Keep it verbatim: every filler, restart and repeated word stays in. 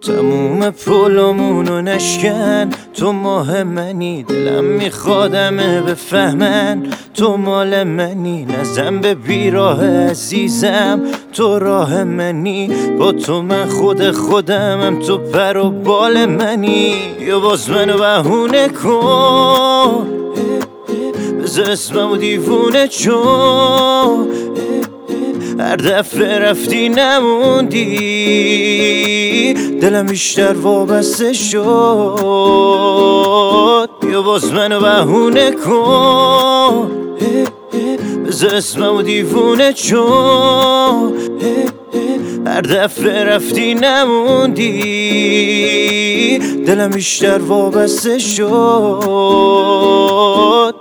تموم پلامونو نشکن، تو ماه منی، دلم میخوادمه بفهمن تو مال منی. نزن به بیراه عزیزم، تو راه منی، با تو من خود خودمم، تو پر و بال منی. یا باز منو بهونه کن، بذار اسممو دیوونه چون هر دفعه رفتی نموندی، دلم بیشتر وابسته شد. یا باز منو بهونه کن، بذار اسممو دیوونه چون هر دفعه رفتی نموندی، دلم بیشتر وابسته شد.